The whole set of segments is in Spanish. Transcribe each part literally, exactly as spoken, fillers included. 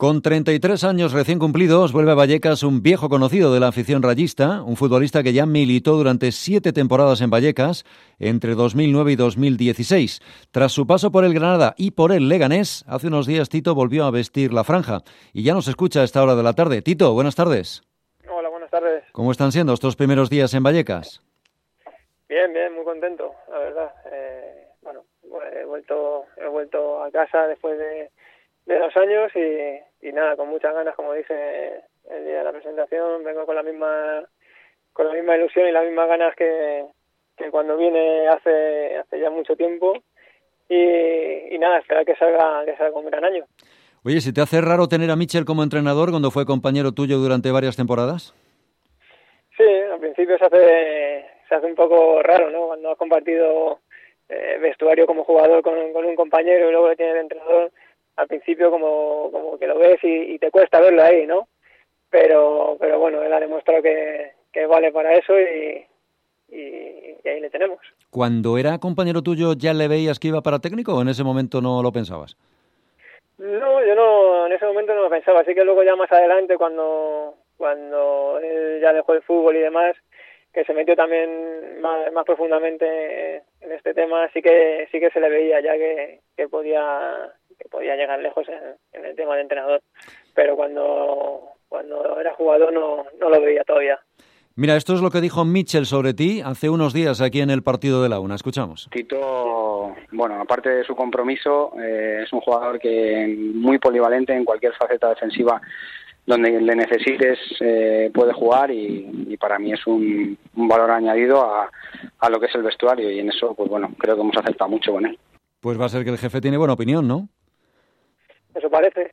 Con treinta y tres años recién cumplidos, vuelve a Vallecas un viejo conocido de la afición rayista, un futbolista que ya militó durante siete temporadas en Vallecas, entre dos mil nueve y dos mil dieciséis. Tras su paso por el Granada y por el Leganés, hace unos días Tito volvió a vestir la franja y ya nos escucha a esta hora de la tarde. Tito, buenas tardes. Hola, buenas tardes. ¿Cómo están siendo estos primeros días en Vallecas? Bien, bien, muy contento, la verdad. Eh, bueno, he vuelto, he vuelto a casa después de... de dos años y, y nada, con muchas ganas, como dije el día de la presentación, vengo con la misma con la misma ilusión y las mismas ganas que, que cuando vine hace hace ya mucho tiempo y, y nada, esperar que salga que salga un gran año. Oye, ¿se te hace raro tener a Michel como entrenador cuando fue compañero tuyo durante varias temporadas? Sí, al principio se hace se hace un poco raro, ¿no? Cuando has compartido eh, vestuario como jugador con, con un compañero y luego le tienes de entrenador. Al principio como, como que lo ves y, y te cuesta verlo ahí, ¿no? Pero pero bueno, él ha demostrado que, que vale para eso y, y, y ahí le tenemos. ¿Cuando era compañero tuyo ya le veías que iba para técnico o en ese momento no lo pensabas? No, yo no, en ese momento no lo pensaba, así que luego ya más adelante cuando, cuando él ya dejó el fútbol y demás, que se metió también más, más profundamente en este tema, sí que sí que se le veía ya que, que podía que podía llegar lejos en, en el tema de entrenador, pero cuando cuando era jugador no, no lo veía todavía. Mira, esto es lo que dijo Michel sobre ti hace unos días aquí en el partido de la UNA. Escuchamos. Tito, bueno, aparte de su compromiso, eh, es un jugador que muy polivalente en cualquier faceta defensiva donde le necesites eh, puede jugar y, y para mí es un, un valor añadido a, a lo que es el vestuario y en eso, pues bueno, creo que hemos acertado mucho con él. Pues va a ser que el jefe tiene buena opinión, ¿no? Eso parece.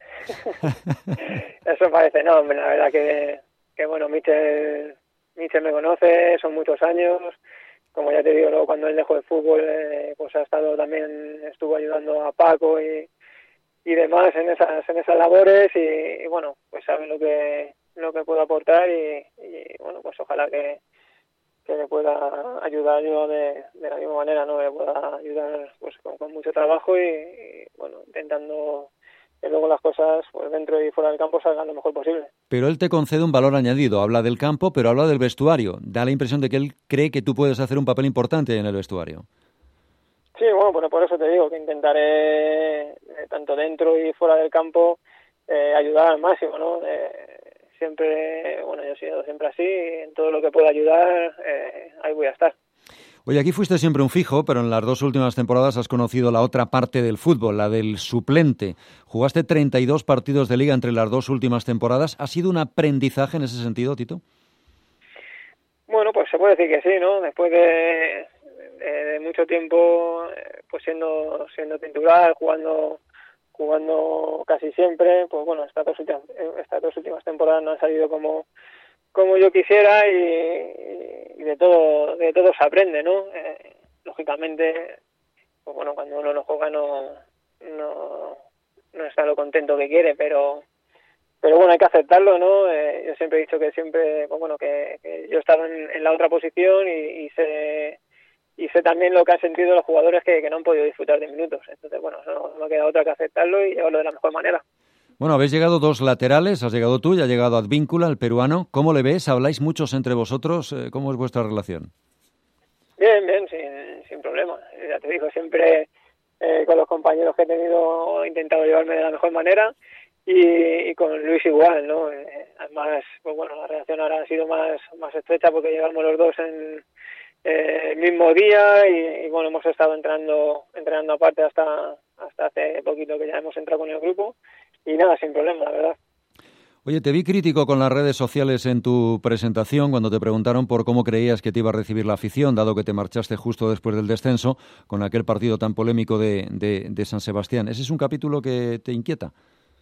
Eso parece, no, hombre, la verdad que, que bueno, Michel, Michel me conoce, son muchos años, como ya te digo, luego cuando él dejó el fútbol, eh, pues ha estado también, estuvo ayudando a Paco y, y demás en esas en esas labores y, y bueno, pues sabe lo que lo que puedo aportar y, y bueno, pues ojalá que que le pueda ayudar yo de, de la misma manera, ¿no? Me pueda ayudar pues con, con mucho trabajo y, y bueno, intentando que luego las cosas pues dentro y fuera del campo salgan lo mejor posible. Pero él te concede un valor añadido, habla del campo, pero habla del vestuario. Da la impresión de que él cree que tú puedes hacer un papel importante en el vestuario. Sí, bueno, pues por eso te digo que intentaré, eh, tanto dentro y fuera del campo, eh, ayudar al máximo, ¿no? Eh, siempre, bueno, yo he sido siempre así, y en todo lo que pueda ayudar, eh, ahí voy a estar. Oye, aquí fuiste siempre un fijo, pero en las dos últimas temporadas has conocido la otra parte del fútbol, la del suplente. Jugaste treinta y dos partidos de liga entre las dos últimas temporadas. ¿Ha sido un aprendizaje en ese sentido, Tito? Bueno, pues se puede decir que sí, ¿no? Después de, de, de mucho tiempo, pues siendo siendo titular, jugando jugando casi siempre, pues bueno, estas dos últimas, estas dos últimas temporadas no han salido como como yo quisiera y, y de todo de todo se aprende, ¿no? Eh, lógicamente, pues bueno, cuando uno no juega no no no está lo contento que quiere, pero pero bueno, hay que aceptarlo, ¿no? Eh, yo siempre he dicho que siempre, pues bueno, que, que yo he estado en, en la otra posición y, y sé y sé también lo que han sentido los jugadores que, que no han podido disfrutar de minutos. Entonces, bueno, no, no me ha quedado otra que aceptarlo y llevarlo de la mejor manera. Bueno, habéis llegado dos laterales, has llegado tú y ha llegado Advíncula, el peruano. ¿Cómo le ves? ¿Habláis muchos entre vosotros? ¿Cómo es vuestra relación? Bien, bien, sin, sin problema. Ya te digo, siempre eh, con los compañeros que he tenido he intentado llevarme de la mejor manera y, y con Luis igual, ¿no? Eh, además, pues bueno, la relación ahora ha sido más, más estrecha porque llevamos los dos en eh, el mismo día y, y bueno, hemos estado entrenando, entrenando aparte hasta, hasta hace poquito que ya hemos entrado con el grupo. Y nada, sin problema, la verdad. Oye, te vi crítico con las redes sociales en tu presentación cuando te preguntaron por cómo creías que te iba a recibir la afición, dado que te marchaste justo después del descenso con aquel partido tan polémico de, de, de San Sebastián. ¿Ese es un capítulo que te inquieta?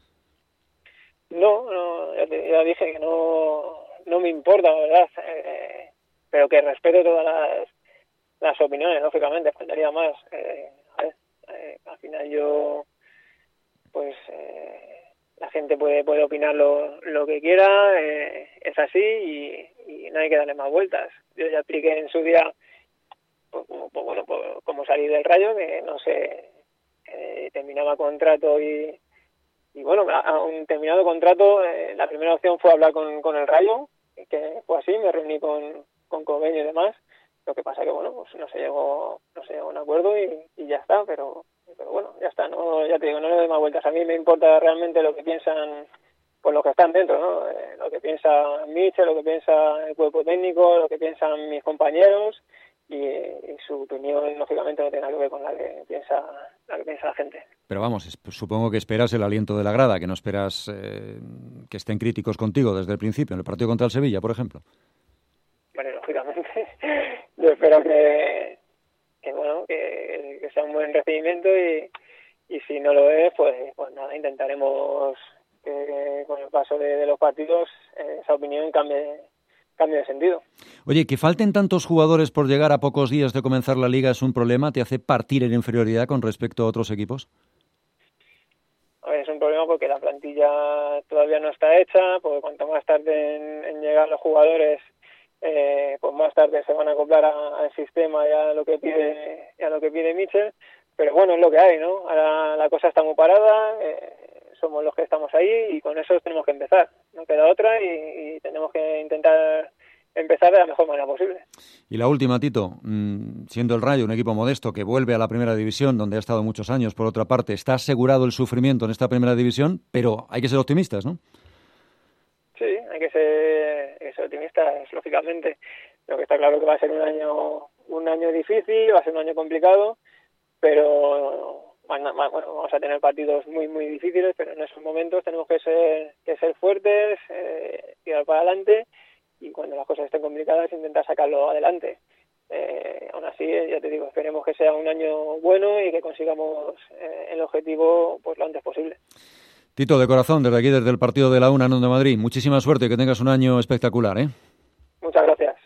No, no ya, te, ya dije que no, no me importa, la verdad, eh, pero que respeto todas las, las opiniones, lógicamente, faltaría más. Eh, a ver, eh, al final yo, pues... Eh, la gente puede puede opinar lo, lo que quiera, eh, es así y, y no hay que darle más vueltas. Yo ya expliqué en su día pues, pues, bueno, pues, cómo salir del Rayo, que no sé, eh, terminaba contrato y, y bueno, a, a un terminado contrato, eh, la primera opción fue hablar con, con el Rayo, que fue así, me reuní con, con Cobeño y demás. Lo que pasa que, bueno, pues no se llegó, no se llegó a un acuerdo y, y ya está, pero, pero bueno, ya está, no, ya te digo, no le doy más vueltas. A mí me importa realmente lo que piensan, pues los que están dentro, ¿no? Eh, lo que piensa Mitchell, lo que piensa el cuerpo técnico, lo que piensan mis compañeros, y, y su opinión, lógicamente, no tiene nada que ver con la que piensa, la que piensa la gente. Pero vamos, supongo que esperas el aliento de la grada, que no esperas eh, que estén críticos contigo desde el principio, en el partido contra el Sevilla, por ejemplo. Bueno, lógicamente, yo espero que, que bueno, que, que sea un buen recibimiento, y, y si no lo es, pues, pues nada, intentaremos que, que con el paso de, de los partidos eh, esa opinión cambie, cambie de sentido. Oye, que falten tantos jugadores por llegar a pocos días de comenzar la Liga es un problema, ¿te hace partir en inferioridad con respecto a otros equipos? A ver, es un problema porque la plantilla todavía no está hecha, porque cuanto más tarde en, en llegar los jugadores, Eh, pues más tarde se van a acoplar a, al sistema y a lo que pide y a lo que pide Mitchell, pero bueno, es lo que hay, ¿no? Ahora la cosa está muy parada, eh, somos los que estamos ahí y con eso tenemos que empezar, no queda otra, y, y tenemos que intentar empezar de la mejor manera posible. Y la última, Tito, siendo el Rayo un equipo modesto que vuelve a la primera división, donde ha estado muchos años, por otra parte, está asegurado el sufrimiento en esta primera división, pero hay que ser optimistas, ¿no? Sí, hay que ser, hay que ser optimistas, lógicamente. Lo que está claro que va a ser un año un año difícil, va a ser un año complicado, pero bueno, vamos a tener partidos muy muy difíciles, pero en esos momentos tenemos que ser que ser fuertes, eh, tirar para adelante, y cuando las cosas estén complicadas intentar sacarlo adelante. Eh, aún así, ya te digo, esperemos que sea un año bueno y que consigamos eh, el objetivo pues lo antes posible. Tito, de corazón, desde aquí, desde el partido de la UNA en Onda Madrid, muchísima suerte y que tengas un año espectacular, ¿eh? Muchas gracias.